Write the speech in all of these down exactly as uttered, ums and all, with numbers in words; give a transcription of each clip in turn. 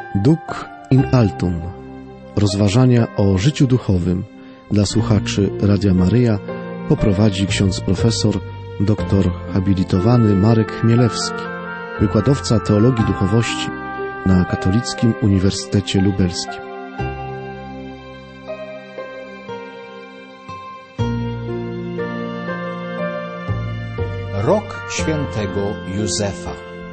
Duc in altum. Rozważania o życiu duchowym dla słuchaczy Radia Maryja poprowadzi ksiądz profesor doktor habilitowany Marek Chmielewski, wykładowca teologii duchowości na Katolickim Uniwersytecie Lubelskim. Rok świętego Józefa.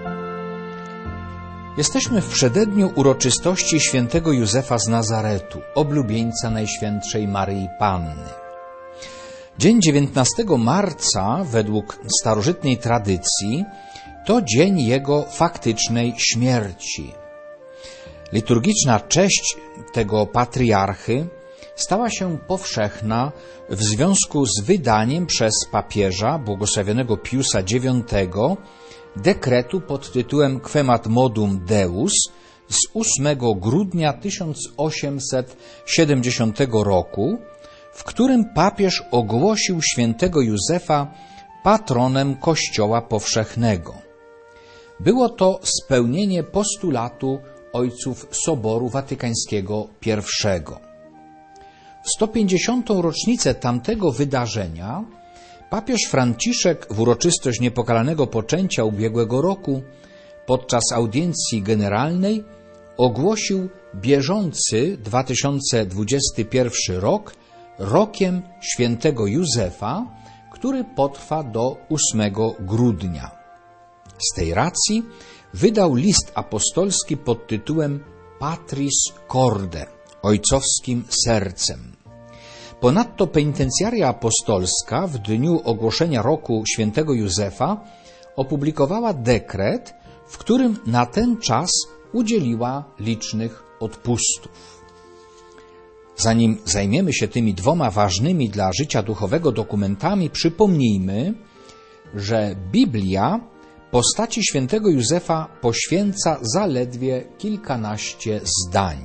Jesteśmy w przededniu uroczystości świętego Józefa z Nazaretu, oblubieńca Najświętszej Maryi Panny. Dzień dziewiętnastego marca, według starożytnej tradycji, to dzień jego faktycznej śmierci. Liturgiczna cześć tego patriarchy stała się powszechna w związku z wydaniem przez papieża błogosławionego Piusa dziewiątego dekretu pod tytułem Quemat Modum Deus z ósmego grudnia tysiąc osiemset siedemdziesiątego roku, w którym papież ogłosił świętego Józefa patronem Kościoła powszechnego. Było to spełnienie postulatu ojców Soboru Watykańskiego pierwszego. W sto pięćdziesiątą rocznicę tamtego wydarzenia papież Franciszek w uroczystość niepokalanego poczęcia ubiegłego roku podczas audiencji generalnej ogłosił bieżący dwa tysiące dwudziesty pierwszy rok rokiem świętego Józefa, który potrwa do ósmego grudnia. Z tej racji wydał list apostolski pod tytułem Patris Corde, ojcowskim sercem. Ponadto penitencjaria apostolska w dniu ogłoszenia roku świętego Józefa opublikowała dekret, w którym na ten czas udzieliła licznych odpustów. Zanim zajmiemy się tymi dwoma ważnymi dla życia duchowego dokumentami, przypomnijmy, że Biblia postaci świętego Józefa poświęca zaledwie kilkanaście zdań.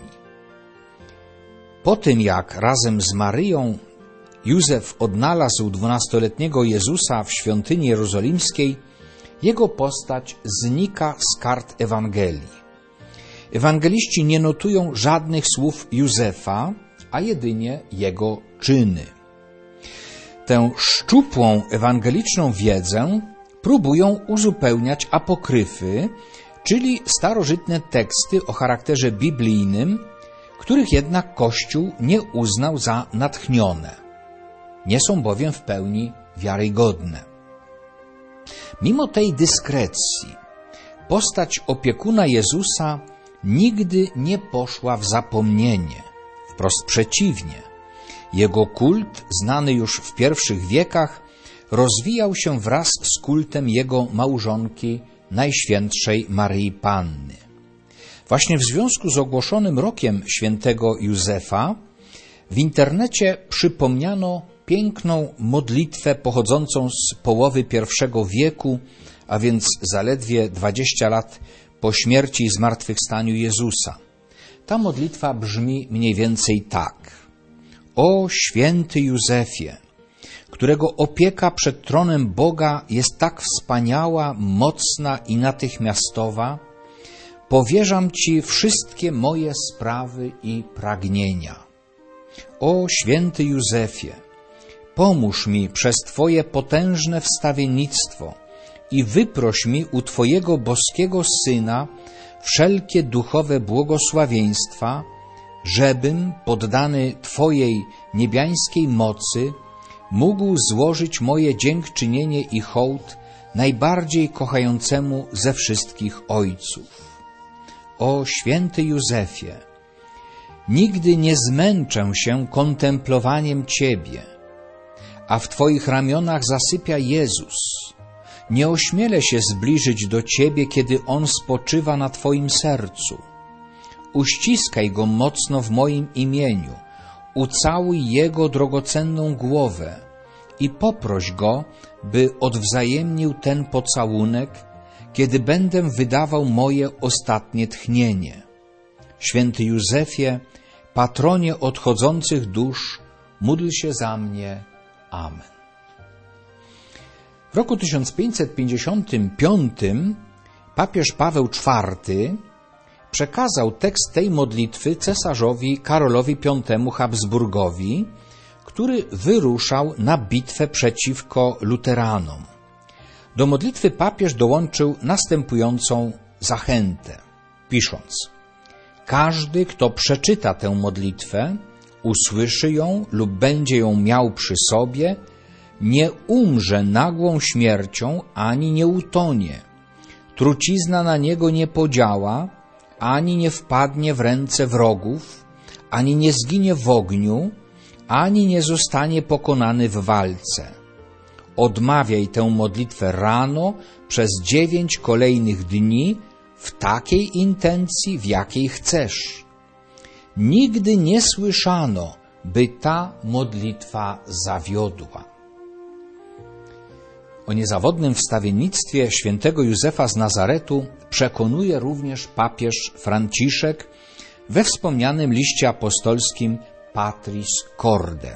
Po tym, jak razem z Maryją Józef odnalazł dwunastoletniego Jezusa w świątyni jerozolimskiej, jego postać znika z kart Ewangelii. Ewangeliści nie notują żadnych słów Józefa, a jedynie jego czyny. Tę szczupłą ewangeliczną wiedzę próbują uzupełniać apokryfy, czyli starożytne teksty o charakterze biblijnym, których jednak Kościół nie uznał za natchnione. Nie są bowiem w pełni wiarygodne. Mimo tej dyskrecji, postać opiekuna Jezusa nigdy nie poszła w zapomnienie. Wprost przeciwnie. Jego kult, znany już w pierwszych wiekach, rozwijał się wraz z kultem jego małżonki, Najświętszej Maryi Panny. Właśnie w związku z ogłoszonym rokiem świętego Józefa w internecie przypomniano piękną modlitwę pochodzącą z połowy pierwszego wieku, a więc zaledwie dwadzieścia lat po śmierci i zmartwychwstaniu Jezusa. Ta modlitwa brzmi mniej więcej tak. O święty Józefie, którego opieka przed tronem Boga jest tak wspaniała, mocna i natychmiastowa, powierzam Ci wszystkie moje sprawy i pragnienia. O święty Józefie, pomóż mi przez Twoje potężne wstawiennictwo i wyproś mi u Twojego boskiego Syna wszelkie duchowe błogosławieństwa, żebym, poddany Twojej niebiańskiej mocy, mógł złożyć moje dziękczynienie i hołd najbardziej kochającemu ze wszystkich ojców. O święty Józefie, nigdy nie zmęczę się kontemplowaniem Ciebie, a w Twoich ramionach zasypia Jezus. Nie ośmielę się zbliżyć do Ciebie, kiedy On spoczywa na Twoim sercu. Uściskaj Go mocno w moim imieniu, ucałuj Jego drogocenną głowę i poproś Go, by odwzajemnił ten pocałunek, kiedy będę wydawał moje ostatnie tchnienie. Święty Józefie, patronie odchodzących dusz, módl się za mnie. Amen. W roku tysiąc pięćset pięćdziesiątym piątym papież Paweł czwarty przekazał tekst tej modlitwy cesarzowi Karolowi Piątemu Habsburgowi, który wyruszał na bitwę przeciwko luteranom. Do modlitwy papież dołączył następującą zachętę, pisząc: każdy, kto przeczyta tę modlitwę, usłyszy ją lub będzie ją miał przy sobie, nie umrze nagłą śmiercią, ani nie utonie. Trucizna na niego nie podziała, ani nie wpadnie w ręce wrogów, ani nie zginie w ogniu, ani nie zostanie pokonany w walce. Odmawiaj tę modlitwę rano przez dziewięć kolejnych dni w takiej intencji, w jakiej chcesz. Nigdy nie słyszano, by ta modlitwa zawiodła. O niezawodnym wstawiennictwie świętego Józefa z Nazaretu przekonuje również papież Franciszek we wspomnianym liście apostolskim Patris Corde.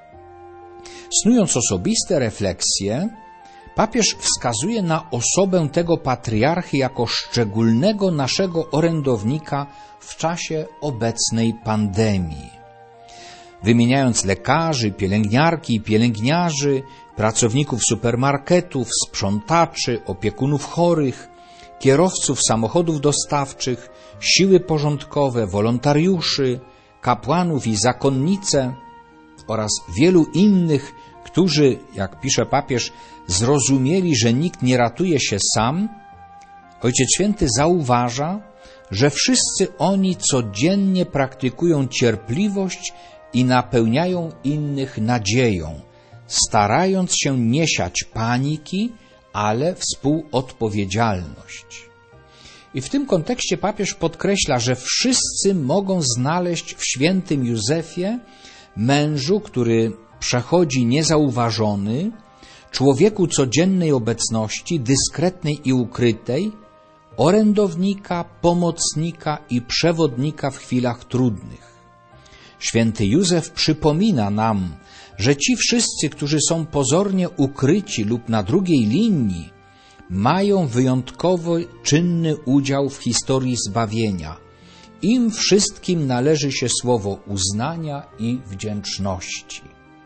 Snując osobiste refleksje, papież wskazuje na osobę tego patriarchy jako szczególnego naszego orędownika w czasie obecnej pandemii. Wymieniając lekarzy, pielęgniarki i pielęgniarzy, pracowników supermarketów, sprzątaczy, opiekunów chorych, kierowców samochodów dostawczych, siły porządkowe, wolontariuszy, kapłanów i zakonnice oraz wielu innych, którzy, jak pisze papież, zrozumieli, że nikt nie ratuje się sam, Ojciec Święty zauważa, że wszyscy oni codziennie praktykują cierpliwość i napełniają innych nadzieją, starając się nie siać paniki, ale współodpowiedzialność. I w tym kontekście papież podkreśla, że wszyscy mogą znaleźć w świętym Józefie, mężu, który przechodzi niezauważony, człowieku codziennej obecności, dyskretnej i ukrytej, orędownika, pomocnika i przewodnika w chwilach trudnych. Święty Józef przypomina nam, że ci wszyscy, którzy są pozornie ukryci lub na drugiej linii, mają wyjątkowo czynny udział w historii zbawienia. Im wszystkim należy się słowo uznania i wdzięczności.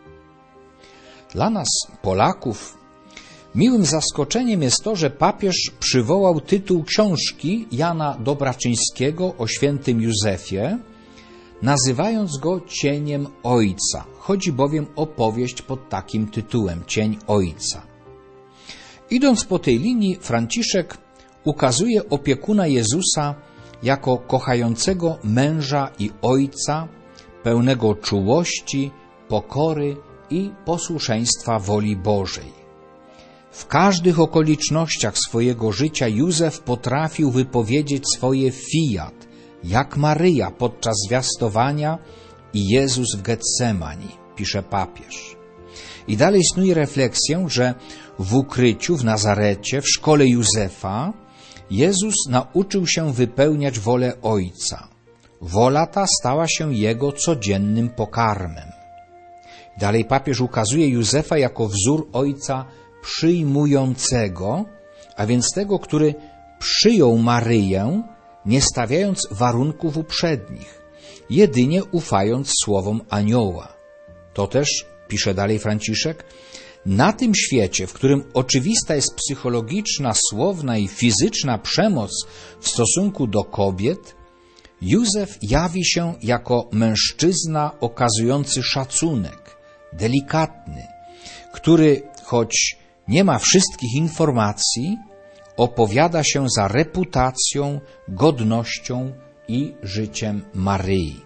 Dla nas, Polaków, miłym zaskoczeniem jest to, że papież przywołał tytuł książki Jana Dobraczyńskiego o świętym Józefie, nazywając go Cieniem Ojca. Chodzi bowiem o powieść pod takim tytułem, Cień Ojca. Idąc po tej linii, Franciszek ukazuje opiekuna Jezusa jako kochającego męża i ojca, pełnego czułości, pokory i posłuszeństwa woli Bożej. W każdych okolicznościach swojego życia Józef potrafił wypowiedzieć swoje fiat, jak Maryja podczas zwiastowania i Jezus w Getsemani, pisze papież. I dalej snuje refleksję, że w ukryciu w Nazarecie, w szkole Józefa, Jezus nauczył się wypełniać wolę Ojca. Wola ta stała się Jego codziennym pokarmem. Dalej papież ukazuje Józefa jako wzór Ojca przyjmującego, a więc tego, który przyjął Maryję, nie stawiając warunków uprzednich, jedynie ufając słowom anioła. To też, pisze dalej Franciszek, na tym świecie, w którym oczywista jest psychologiczna, słowna i fizyczna przemoc w stosunku do kobiet, Józef jawi się jako mężczyzna okazujący szacunek, delikatny, który, choć nie ma wszystkich informacji, opowiada się za reputacją, godnością i życiem Maryi.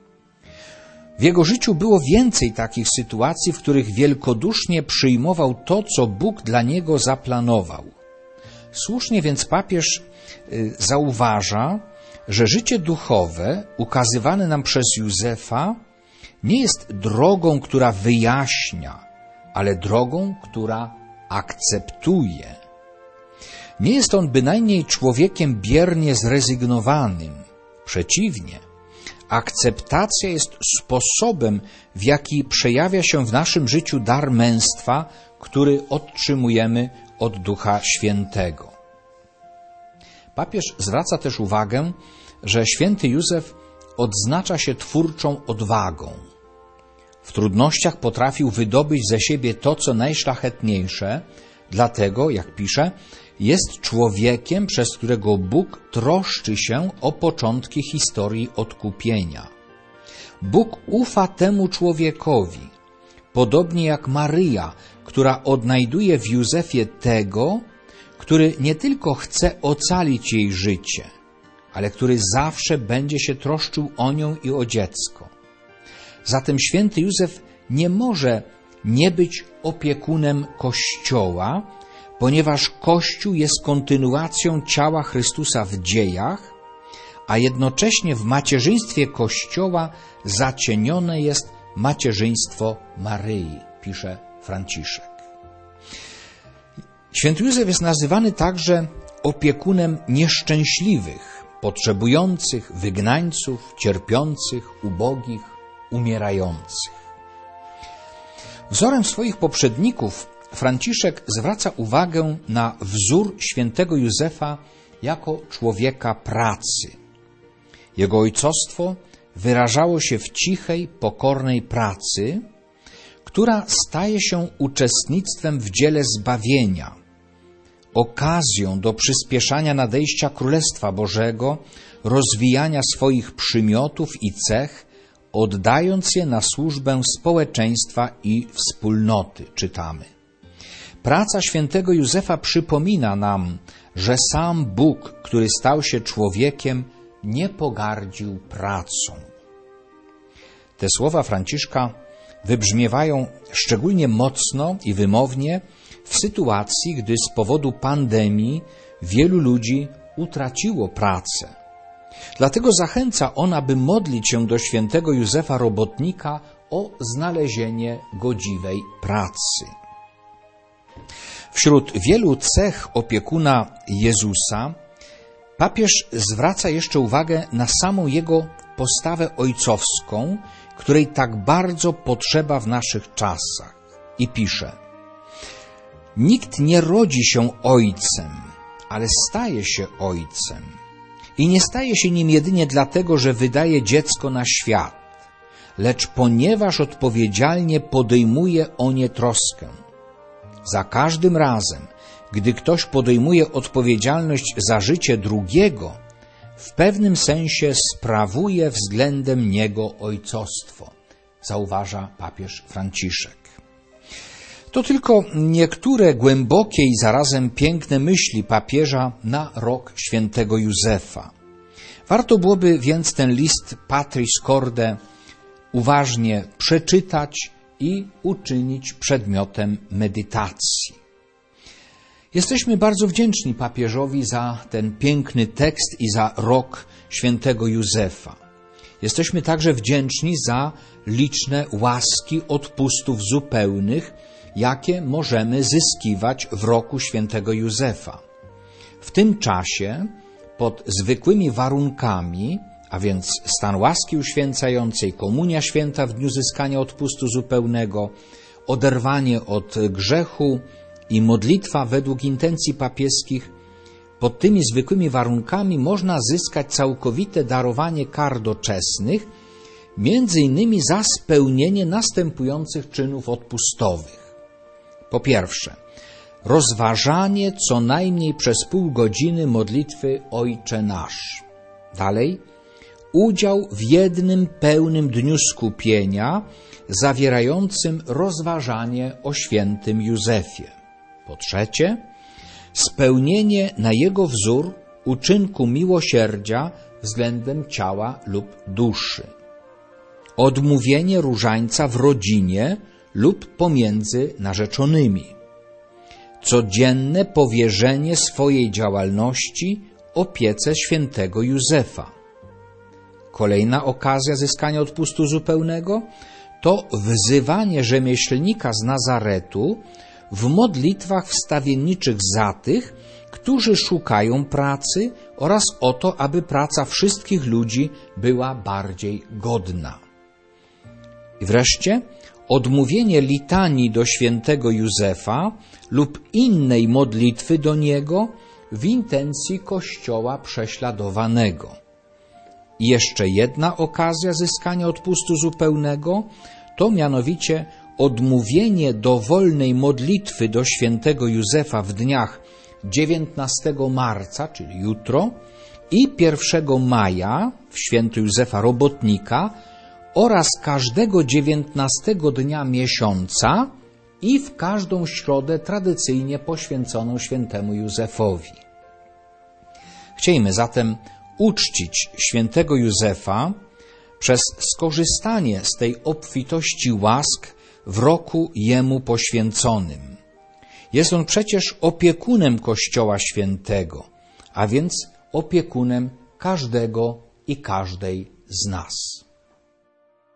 W jego życiu było więcej takich sytuacji, w których wielkodusznie przyjmował to, co Bóg dla niego zaplanował. Słusznie więc papież zauważa, że życie duchowe ukazywane nam przez Józefa nie jest drogą, która wyjaśnia, ale drogą, która akceptuje. Nie jest on bynajmniej człowiekiem biernie zrezygnowanym. Przeciwnie, akceptacja jest sposobem, w jaki przejawia się w naszym życiu dar męstwa, który otrzymujemy od Ducha Świętego. Papież zwraca też uwagę, że święty Józef odznacza się twórczą odwagą. W trudnościach potrafił wydobyć ze siebie to, co najszlachetniejsze, dlatego, jak pisze, jest człowiekiem, przez którego Bóg troszczy się o początki historii odkupienia. Bóg ufa temu człowiekowi, podobnie jak Maryja, która odnajduje w Józefie tego, który nie tylko chce ocalić jej życie, ale który zawsze będzie się troszczył o nią i o dziecko. Zatem święty Józef nie może nie być opiekunem Kościoła, ponieważ Kościół jest kontynuacją ciała Chrystusa w dziejach, a jednocześnie w macierzyństwie Kościoła zacienione jest macierzyństwo Maryi, pisze Franciszek. Święty Józef jest nazywany także opiekunem nieszczęśliwych, potrzebujących, wygnańców, cierpiących, ubogich, umierających. Wzorem swoich poprzedników Franciszek zwraca uwagę na wzór świętego Józefa jako człowieka pracy. Jego ojcostwo wyrażało się w cichej, pokornej pracy, która staje się uczestnictwem w dziele zbawienia, okazją do przyspieszania nadejścia Królestwa Bożego, rozwijania swoich przymiotów i cech, oddając je na służbę społeczeństwa i wspólnoty, czytamy. Praca świętego Józefa przypomina nam, że sam Bóg, który stał się człowiekiem, nie pogardził pracą. Te słowa Franciszka wybrzmiewają szczególnie mocno i wymownie w sytuacji, gdy z powodu pandemii wielu ludzi utraciło pracę. Dlatego zachęca on, aby modlić się do świętego Józefa Robotnika o znalezienie godziwej pracy. Wśród wielu cech opiekuna Jezusa papież zwraca jeszcze uwagę na samą jego postawę ojcowską, której tak bardzo potrzeba w naszych czasach. I pisze: nikt nie rodzi się ojcem, ale staje się ojcem. I nie staje się nim jedynie dlatego, że wydaje dziecko na świat, lecz ponieważ odpowiedzialnie podejmuje o nie troskę. Za każdym razem, gdy ktoś podejmuje odpowiedzialność za życie drugiego, w pewnym sensie sprawuje względem niego ojcostwo, zauważa papież Franciszek. To tylko niektóre głębokie i zarazem piękne myśli papieża na rok świętego Józefa. Warto byłoby więc ten list Patris Corde uważnie przeczytać i uczynić przedmiotem medytacji. Jesteśmy bardzo wdzięczni papieżowi za ten piękny tekst i za rok świętego Józefa. Jesteśmy także wdzięczni za liczne łaski odpustów zupełnych, jakie możemy zyskiwać w roku świętego Józefa. W tym czasie, pod zwykłymi warunkami, a więc stan łaski uświęcającej, komunia święta w dniu zyskania odpustu zupełnego, oderwanie od grzechu i modlitwa według intencji papieskich, pod tymi zwykłymi warunkami można zyskać całkowite darowanie kar doczesnych, między innymi za spełnienie następujących czynów odpustowych. Po pierwsze, rozważanie co najmniej przez pół godziny modlitwy Ojcze Nasz. Dalej, udział w jednym pełnym dniu skupienia zawierającym rozważanie o świętym Józefie. Po trzecie, spełnienie na jego wzór uczynku miłosierdzia względem ciała lub duszy. Odmówienie różańca w rodzinie lub pomiędzy narzeczonymi. Codzienne powierzenie swojej działalności opiece świętego Józefa. Kolejna okazja zyskania odpustu zupełnego to wzywanie rzemieślnika z Nazaretu w modlitwach wstawienniczych za tych, którzy szukają pracy oraz o to, aby praca wszystkich ludzi była bardziej godna. I wreszcie odmówienie litanii do świętego Józefa lub innej modlitwy do niego w intencji Kościoła prześladowanego. I jeszcze jedna okazja zyskania odpustu zupełnego to mianowicie odmówienie dowolnej modlitwy do świętego Józefa w dniach dziewiętnastego marca, czyli jutro, i pierwszego maja w święto Józefa Robotnika oraz każdego dziewiętnastego dnia miesiąca i w każdą środę tradycyjnie poświęconą świętemu Józefowi. Chciejmy zatem uczcić świętego Józefa przez skorzystanie z tej obfitości łask w roku jemu poświęconym. Jest on przecież opiekunem Kościoła Świętego, a więc opiekunem każdego i każdej z nas.